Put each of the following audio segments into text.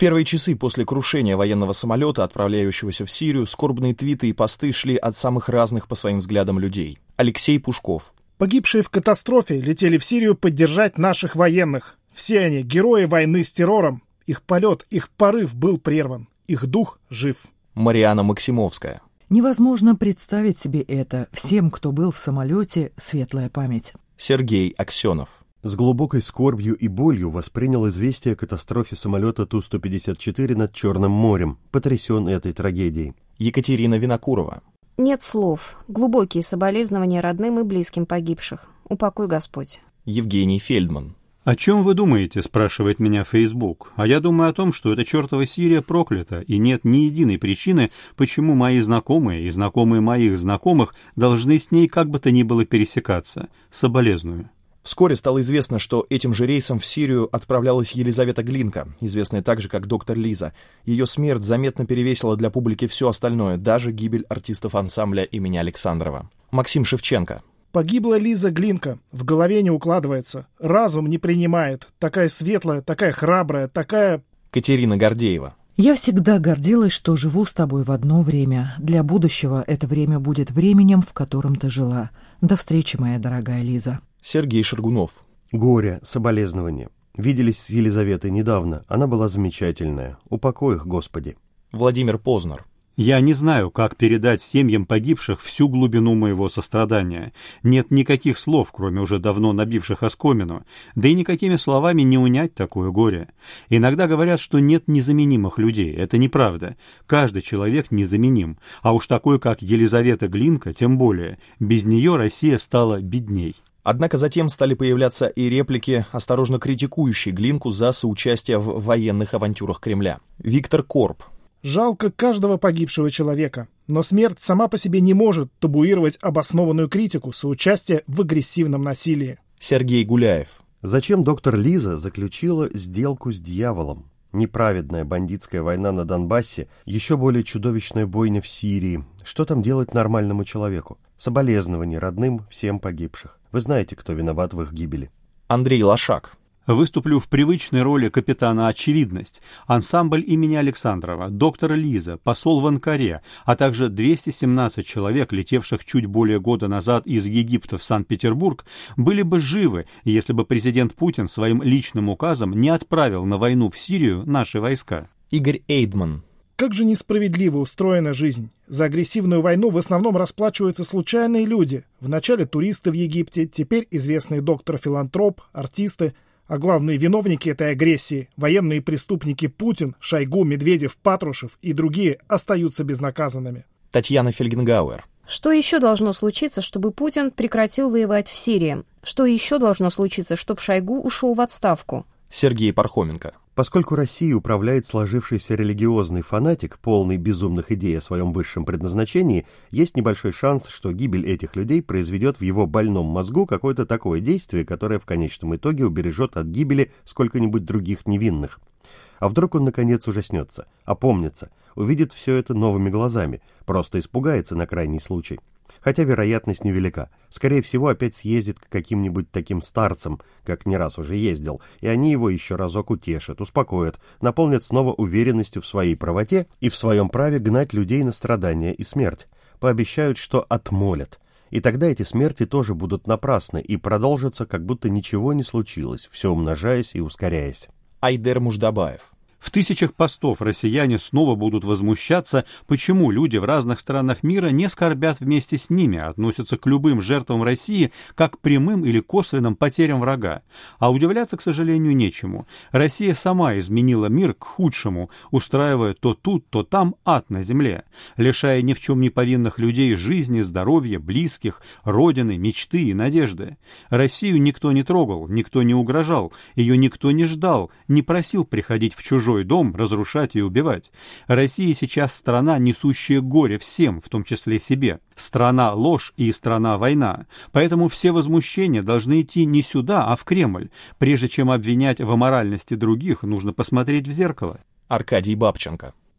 первые часы после крушения военного самолета, отправляющегося в Сирию, скорбные твиты и посты шли от самых разных по своим взглядам людей. Алексей Пушков. Погибшие в катастрофе летели в Сирию поддержать наших военных. Все они герои войны с террором. Их полет, их порыв был прерван. Их дух жив. Мариана Максимовская. Невозможно представить себе это. Всем, кто был в самолете, светлая память. Сергей Аксенов. С глубокой скорбью и болью воспринял известие о катастрофе самолета Ту-154 над Черным морем, потрясен этой трагедией. Екатерина Винокурова. Нет слов. Глубокие соболезнования родным и близким погибших. Упокой Господь. Евгений Фельдман. «О чем вы думаете?» – спрашивает меня Facebook. А я думаю о том, что эта чертова Сирия проклята, и нет ни единой причины, почему мои знакомые и знакомые моих знакомых должны с ней как бы то ни было пересекаться. Соболезную. Вскоре стало известно, что этим же рейсом в Сирию отправлялась Елизавета Глинка, известная также как доктор Лиза. Ее смерть заметно перевесила для публики все остальное, даже гибель артистов ансамбля имени Александрова. Максим Шевченко. Погибла Лиза Глинка. В голове не укладывается. Разум не принимает. Такая светлая, такая храбрая, такая... Катерина Гордеева. Я всегда гордилась, что живу с тобой в одно время. Для будущего это время будет временем, в котором ты жила. До встречи, моя дорогая Лиза. Сергей Шаргунов. Горе, соболезнования. Виделись с Елизаветой недавно. Она была замечательная. Упокой их, Господи. Владимир Познер. Я не знаю, как передать семьям погибших всю глубину моего сострадания. Нет никаких слов, кроме уже давно набивших оскомину, да и никакими словами не унять такое горе. Иногда говорят, что нет незаменимых людей. Это неправда. Каждый человек незаменим. А уж такой, как Елизавета Глинка, тем более. Без нее Россия стала бедней. Однако затем стали появляться и реплики, осторожно критикующие Глинку за соучастие в военных авантюрах Кремля. Виктор Корб. Жалко каждого погибшего человека, но смерть сама по себе не может табуировать обоснованную критику соучастия в агрессивном насилии. Сергей Гуляев. Зачем доктор Лиза заключила сделку с дьяволом? Неправедная бандитская война на Донбассе, еще более чудовищная бойня в Сирии. Что там делать нормальному человеку? Соболезнования родным всем погибших. Вы знаете, кто виноват в их гибели. Андрей Лошак. Выступлю в привычной роли капитана «Очевидность», ансамбль имени Александрова, доктор Лиза, посол в Анкаре, а также 217 человек, летевших чуть более года назад из Египта в Санкт-Петербург, были бы живы, если бы президент Путин своим личным указом не отправил на войну в Сирию наши войска. Игорь Эйдман. Как же несправедливо устроена жизнь. За агрессивную войну в основном расплачиваются случайные люди. Вначале туристы в Египте, теперь известный доктор-филантроп, артисты. А главные виновники этой агрессии, военные преступники Путин, Шойгу, Медведев, Патрушев и другие, остаются безнаказанными. Татьяна Фельгенгауэр. Что еще должно случиться, чтобы Путин прекратил воевать в Сирии? Что еще должно случиться, чтобы Шойгу ушел в отставку? Сергей Пархоменко. Поскольку Россией управляет сложившийся религиозный фанатик, полный безумных идей о своем высшем предназначении, есть небольшой шанс, что гибель этих людей произведет в его больном мозгу какое-то такое действие, которое в конечном итоге убережет от гибели сколько-нибудь других невинных. А вдруг он, наконец, ужаснется, опомнится, увидит все это новыми глазами, просто испугается на крайний случай. Хотя вероятность невелика. Скорее всего, опять съездит к каким-нибудь таким старцам, как не раз уже ездил, и они его еще разок утешат, успокоят, наполнят снова уверенностью в своей правоте и в своем праве гнать людей на страдания и смерть. Пообещают, что отмолят. И тогда эти смерти тоже будут напрасны и продолжатся, как будто ничего не случилось, все умножаясь и ускоряясь. Айдер Муждабаев. В тысячах постов россияне снова будут возмущаться, почему люди в разных странах мира не скорбят вместе с ними, относятся к любым жертвам России как к прямым или косвенным потерям врага. А удивляться, к сожалению, нечему. Россия сама изменила мир к худшему, устраивая то тут, то там ад на земле, лишая ни в чем не повинных людей жизни, здоровья, близких, родины, мечты и надежды. Россию никто не трогал, никто не угрожал, ее никто не ждал, не просил приходить в чужой дом, разрушать и убивать. Россия сейчас страна, несущая горе всем, в том числе себе. Страна ложь и страна война. Поэтому все возмущения должны идти не сюда, а в Кремль. Прежде чем обвинять в аморальности других, нужно посмотреть в зеркало. Аркадий Бабченко.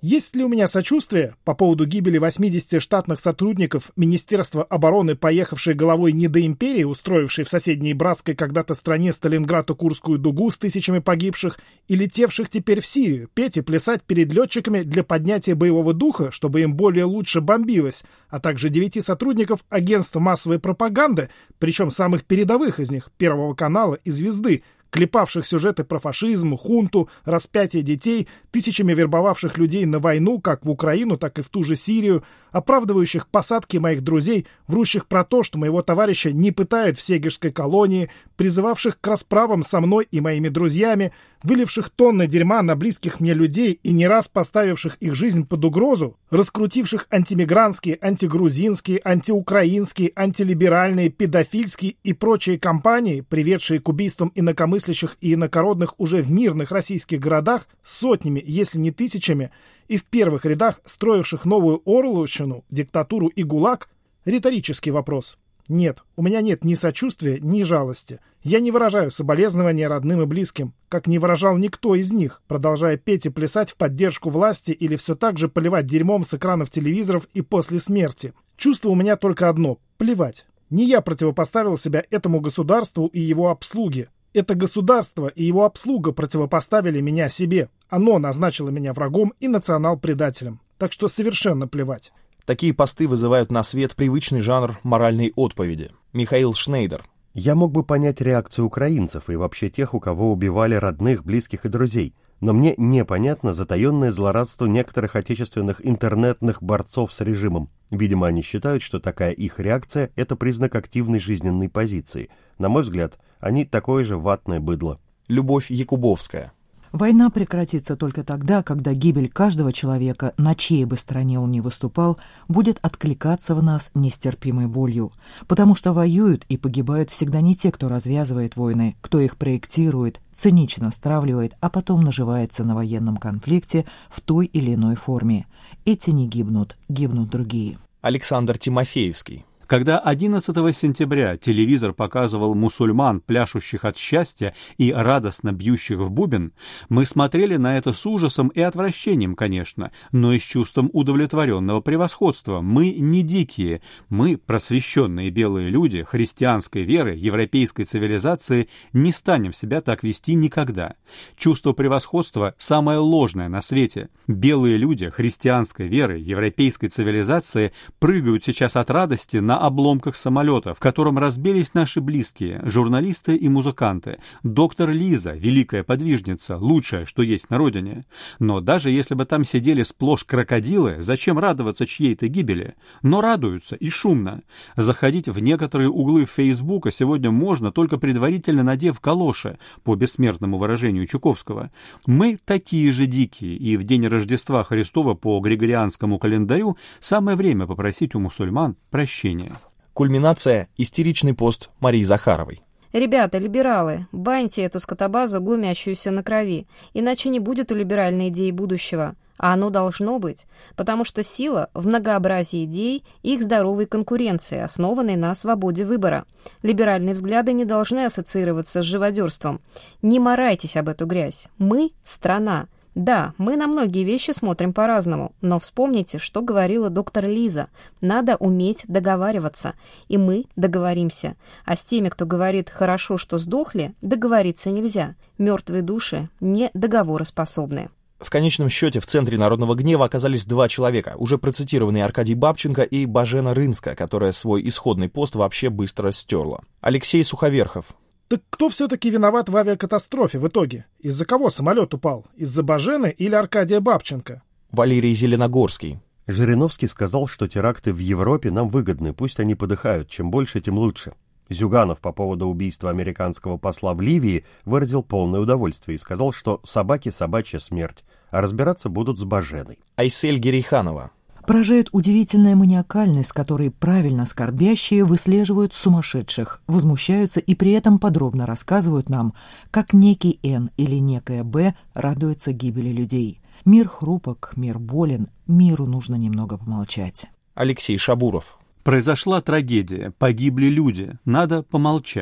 Есть ли у меня сочувствие по поводу гибели 80 штатных сотрудников Министерства обороны, поехавшей головой не до империи, устроившей в соседней братской когда-то стране Сталинград и Курскую дугу с тысячами погибших, и летевших теперь в Сирию, петь и плясать перед летчиками для поднятия боевого духа, чтобы им более лучше бомбилось, а также 9 сотрудников агентства массовой пропаганды, причем самых передовых из них, Первого канала и «Звезды», клепавших сюжеты про фашизм, хунту, распятие детей, тысячами вербовавших людей на войну, как в Украину, так и в ту же Сирию, оправдывающих посадки моих друзей, врущих про то, что моего товарища не пытают в сегежской колонии, призывавших к расправам со мной и моими друзьями, выливших тонны дерьма на близких мне людей и не раз поставивших их жизнь под угрозу, раскрутивших антимигрантские, антигрузинские, антиукраинские, антилиберальные, педофильские и прочие кампании, приведшие к убийствам инакомыслящих и инакородных уже в мирных российских городах сотнями, если не тысячами, и в первых рядах строивших новую Орловщину, диктатуру и ГУЛАГ, риторический вопрос. Нет, у меня нет ни сочувствия, ни жалости. Я не выражаю соболезнования родным и близким, как не выражал никто из них, продолжая петь и плясать в поддержку власти или все так же поливать дерьмом с экранов телевизоров и после смерти. Чувство у меня только одно – плевать. Не я противопоставил себя этому государству и его обслуге. Это государство и его обслуга противопоставили меня себе. Оно назначило меня врагом и национал-предателем. Так что совершенно плевать. Такие посты вызывают на свет привычный жанр моральной отповеди. Михаил Шнейдер. Я мог бы понять реакцию украинцев и вообще тех, у кого убивали родных, близких и друзей, но мне непонятно затаенное злорадство некоторых отечественных интернетных борцов с режимом. Видимо, они считают, что такая их реакция – это признак активной жизненной позиции. На мой взгляд, они такое же ватное быдло. Любовь Якубовская. Война прекратится только тогда, когда гибель каждого человека, на чьей бы стороне он ни выступал, будет откликаться в нас нестерпимой болью. Потому что воюют и погибают всегда не те, кто развязывает войны, кто их проектирует, цинично стравливает, а потом наживается на военном конфликте в той или иной форме. Эти не гибнут, гибнут другие. Александр Тимофеевский. Когда 11 сентября телевизор показывал мусульман, пляшущих от счастья и радостно бьющих в бубен, мы смотрели на это с ужасом и отвращением, конечно, но и с чувством удовлетворенного превосходства. Мы не дикие, мы, просвещенные белые люди, христианской веры, европейской цивилизации, не станем себя так вести никогда. Чувство превосходства – самое ложное на свете. Белые люди христианской веры, европейской цивилизации прыгают сейчас от радости на обломках самолета, в котором разбились наши близкие, журналисты и музыканты. Доктор Лиза, великая подвижница, лучшее, что есть на родине. Но даже если бы там сидели сплошь крокодилы, зачем радоваться чьей-то гибели? Но радуются и шумно. Заходить в некоторые углы Фейсбука сегодня можно, только предварительно надев калоши, по бессмертному выражению Чуковского. Мы такие же дикие, и в день Рождества Христова по григорианскому календарю самое время попросить у мусульман прощения. Кульминация – истеричный пост Марии Захаровой. Ребята, либералы, баньте эту скотобазу, глумящуюся на крови, иначе не будет у либеральной идеи будущего. А оно должно быть, потому что сила в многообразии идей и их здоровой конкуренции, основанной на свободе выбора. Либеральные взгляды не должны ассоциироваться с живодерством. Не марайтесь об эту грязь. Мы – страна. Да, мы на многие вещи смотрим по-разному, но вспомните, что говорила доктор Лиза. Надо уметь договариваться, и мы договоримся. А с теми, кто говорит «хорошо, что сдохли», договориться нельзя. Мертвые души не договороспособны. В конечном счете в центре народного гнева оказались два человека, уже процитированные Аркадий Бабченко и Бажена Рынска, которая свой исходный пост вообще быстро стерла. Алексей Суховерхов. Так кто все-таки виноват в авиакатастрофе в итоге? Из-за кого самолет упал? Из-за Бажены или Аркадия Бабченко? Валерий Зеленогорский. Жириновский сказал, что теракты в Европе нам выгодны, пусть они подыхают, чем больше, тем лучше. Зюганов по поводу убийства американского посла в Ливии выразил полное удовольствие и сказал, что собаке собачья смерть, а разбираться будут с Баженой. Айсель Герейханова. Поражает удивительная маниакальность, с которой правильно скорбящие выслеживают сумасшедших, возмущаются и при этом подробно рассказывают нам, как некий Н или некая Б радуется гибели людей. Мир хрупок, мир болен, миру нужно немного помолчать. Алексей Шабуров. Произошла трагедия, погибли люди, надо помолчать.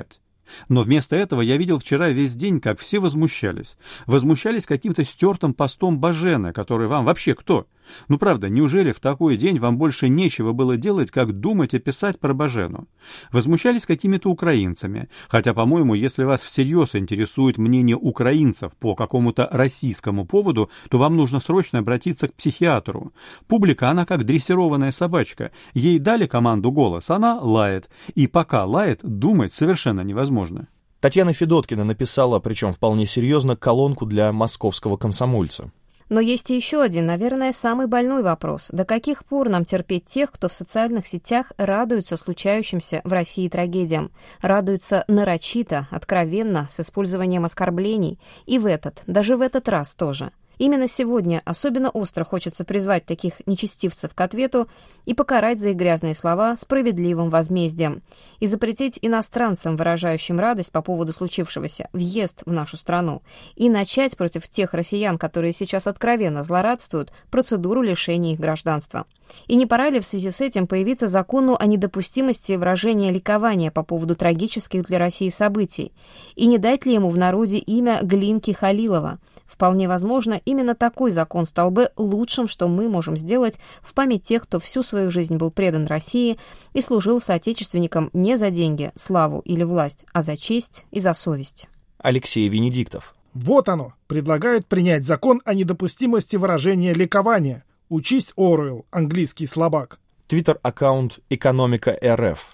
Но вместо этого я видел вчера весь день, как все возмущались. Возмущались каким-то стертым постом Бажена, который вам вообще кто? Ну правда, неужели в такой день вам больше нечего было делать, как думать и писать про Бажену? Возмущались какими-то украинцами. Хотя, по-моему, если вас всерьез интересует мнение украинцев по какому-то российскому поводу, то вам нужно срочно обратиться к психиатру. Публика, она как дрессированная собачка. Ей дали команду «голос», она лает. И пока лает, думать совершенно невозможно. Татьяна Федоткина написала, причем вполне серьезно, колонку для «Московского комсомольца». Но есть и еще один, наверное, самый больной вопрос. До каких пор нам терпеть тех, кто в социальных сетях радуется случающимся в России трагедиям? Радуются нарочито, откровенно, с использованием оскорблений. И даже в этот раз тоже. Именно сегодня особенно остро хочется призвать таких нечестивцев к ответу и покарать за их грязные слова справедливым возмездием, и запретить иностранцам, выражающим радость по поводу случившегося, въезд в нашу страну, и начать против тех россиян, которые сейчас откровенно злорадствуют, процедуру лишения их гражданства. И не пора ли в связи с этим появиться закону о недопустимости выражения ликования по поводу трагических для России событий, и не дать ли ему в народе имя Глинки Халилова? Вполне возможно, именно такой закон стал бы лучшим, что мы можем сделать в память тех, кто всю свою жизнь был предан России и служил соотечественникам не за деньги, славу или власть, а за честь и за совесть. Алексей Венедиктов. Вот оно. Предлагают принять закон о недопустимости выражения ликования. Учись, Оруэлл, английский слабак. Твиттер-аккаунт «Экономика РФ».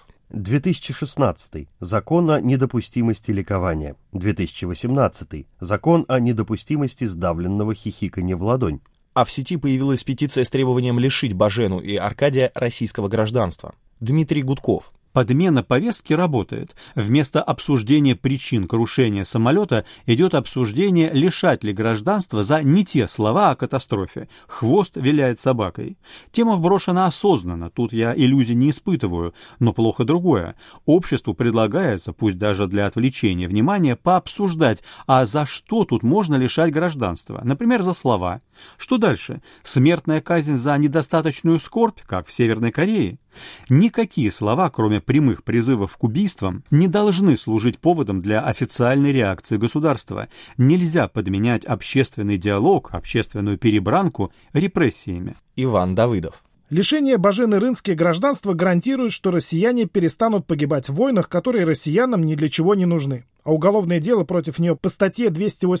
2016. Закон о недопустимости ликования. 2018. Закон о недопустимости сдавленного хихиканья в ладонь. А в сети появилась петиция с требованием лишить Бажену и Аркадия российского гражданства. Дмитрий Гудков. Подмена повестки работает. Вместо обсуждения причин крушения самолета идет обсуждение, лишать ли гражданства за не те слова о катастрофе. Хвост виляет собакой. Тема вброшена осознанно, тут я иллюзий не испытываю, но плохо другое. Обществу предлагается, пусть даже для отвлечения внимания, пообсуждать, а за что тут можно лишать гражданства? Например, за слова. Что дальше? Смертная казнь за недостаточную скорбь, как в Северной Корее? Никакие слова, кроме прямых призывов к убийствам, не должны служить поводом для официальной реакции государства. Нельзя подменять общественный диалог, общественную перебранку репрессиями. Иван Давыдов. Лишение Бажены Рынски гражданства гарантирует, что россияне перестанут погибать в войнах, которые россиянам ни для чего не нужны. А уголовное дело против нее по статье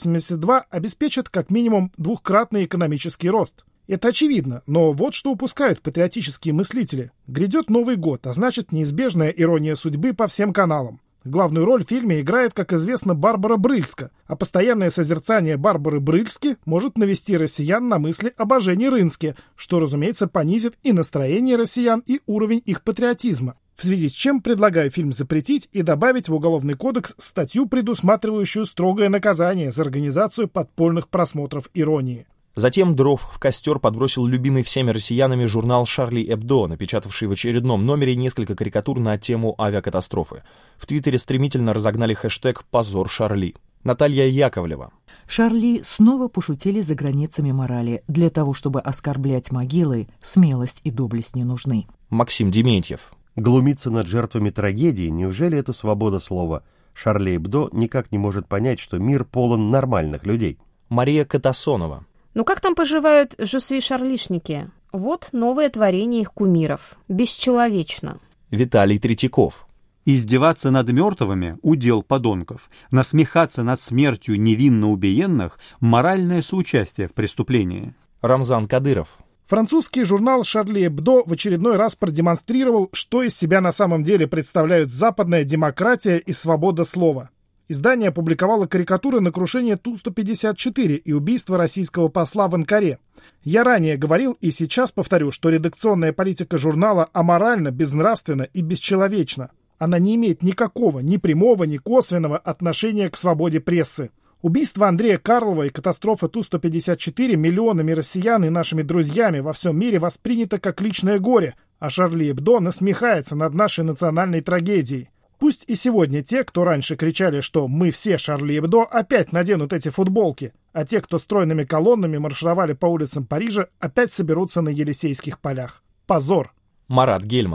282 обеспечит как минимум двукратный экономический рост. Это очевидно, но вот что упускают патриотические мыслители. Грядет Новый год, а значит неизбежная ирония судьбы по всем каналам. Главную роль в фильме играет, как известно, Барбара Брыльска, а постоянное созерцание Барбары Брыльски может навести россиян на мысли о Бажене Рынске, что, разумеется, понизит и настроение россиян, и уровень их патриотизма. В связи с чем предлагаю фильм запретить и добавить в Уголовный кодекс статью, предусматривающую строгое наказание за организацию подпольных просмотров иронии. Затем дров в костер подбросил любимый всеми россиянами журнал «Шарли Эбдо», напечатавший в очередном номере несколько карикатур на тему авиакатастрофы. В Твиттере стремительно разогнали хэштег «Позор Шарли». Наталья Яковлева. Шарли снова пошутили за границами морали. Для того, чтобы оскорблять могилы, смелость и доблесть не нужны. Максим Дементьев. Глумиться над жертвами трагедии, неужели это свобода слова? Шарли Эбдо никак не может понять, что мир полон нормальных людей. Мария Катасонова. Ну как там поживают жусви-шарлишники? Вот новое творение их кумиров. Бесчеловечно. Виталий Третьяков. Издеваться над мертвыми – удел подонков. Насмехаться над смертью невинно убиенных – моральное соучастие в преступлении. Рамзан Кадыров. Французский журнал «Шарли Эбдо» в очередной раз продемонстрировал, что из себя на самом деле представляют западная демократия и свобода слова. Издание опубликовало карикатуры на крушение Ту-154 и убийство российского посла в Анкаре. Я ранее говорил и сейчас повторю, что редакционная политика журнала аморальна, безнравственна и бесчеловечна. Она не имеет никакого, ни прямого, ни косвенного отношения к свободе прессы. Убийство Андрея Карлова и катастрофа Ту-154 миллионами россиян и нашими друзьями во всем мире воспринято как личное горе, а Шарли Эбдо насмехается над нашей национальной трагедией. Пусть и сегодня те, кто раньше кричали, что «мы все Шарли Эбдо», опять наденут эти футболки, а те, кто стройными колоннами маршировали по улицам Парижа, опять соберутся на Елисейских полях. Позор! Марат Гельман.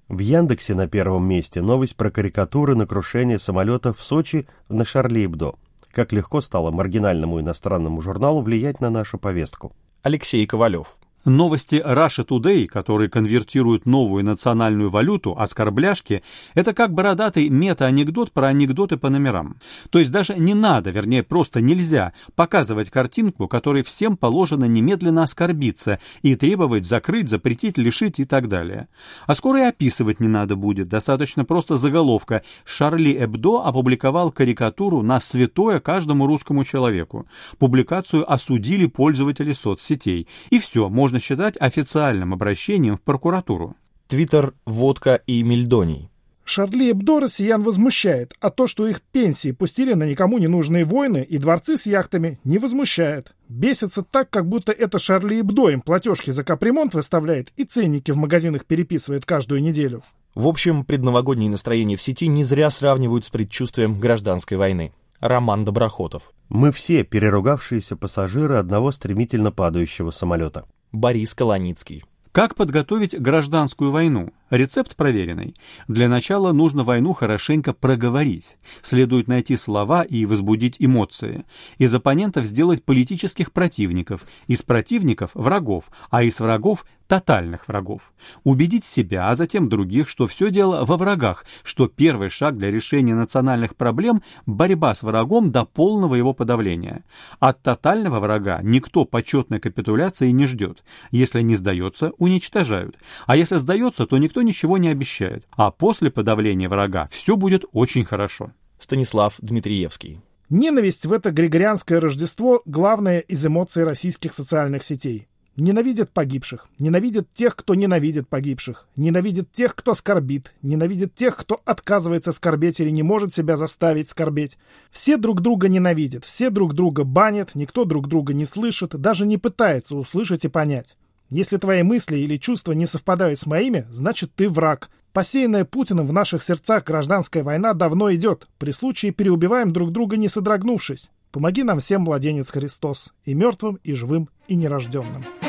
В Яндексе на первом месте новость про карикатуры на крушение самолета в Сочи на Шарли Эбдо. Как легко стало маргинальному иностранному журналу влиять на нашу повестку. Алексей Ковалев. Новости Russia Today, которые конвертируют новую национальную валюту, оскорбляшки, это как бородатый мета-анекдот про анекдоты по номерам. То есть даже не надо, вернее, просто нельзя показывать картинку, которой всем положено немедленно оскорбиться и требовать закрыть, запретить, лишить и так далее. А скоро и описывать не надо будет, достаточно просто заголовка «Шарли Эбдо опубликовал карикатуру на святое каждому русскому человеку». Публикацию осудили пользователи соцсетей. И все, можно считать официальным обращением в прокуратуру. Твиттер, водка и мельдоний. Шарли Эбдо россиян возмущает, а то, что их пенсии пустили на никому не нужные войны и дворцы с яхтами, не возмущает. Бесится так, как будто это Шарли Эбдо им платежки за капремонт выставляет и ценники в магазинах переписывает каждую неделю. В общем, предновогоднее настроение в сети не зря сравнивают с предчувствием гражданской войны. Роман Доброхотов. Мы все переругавшиеся пассажиры одного стремительно падающего самолета. Борис Колоницкий. Как подготовить гражданскую войну? Рецепт проверенный. Для начала нужно войну хорошенько проговорить. Следует найти слова и возбудить эмоции. Из оппонентов сделать политических противников, из противников – врагов, а из врагов – тотальных врагов. Убедить себя, а затем других, что все дело во врагах, что первый шаг для решения национальных проблем – борьба с врагом до полного его подавления. От тотального врага никто почетной капитуляции не ждет. Если не сдается – уничтожают. А если сдается, то никто ничего не обещает. А после подавления врага все будет очень хорошо. Станислав Дмитриевский. Ненависть в это григорианское Рождество – главная из эмоций российских социальных сетей. Ненавидят погибших, ненавидят тех, кто ненавидит погибших, ненавидят тех, кто скорбит, ненавидят тех, кто отказывается скорбеть или не может себя заставить скорбеть. Все друг друга ненавидят, все друг друга банят, никто друг друга не слышит, даже не пытается услышать и понять. Если твои мысли или чувства не совпадают с моими, значит ты враг. Посеянная Путиным в наших сердцах гражданская война давно идет. При случае переубиваем друг друга, не содрогнувшись. Помоги нам всем, младенец Христос, и мертвым, и живым, и нерожденным.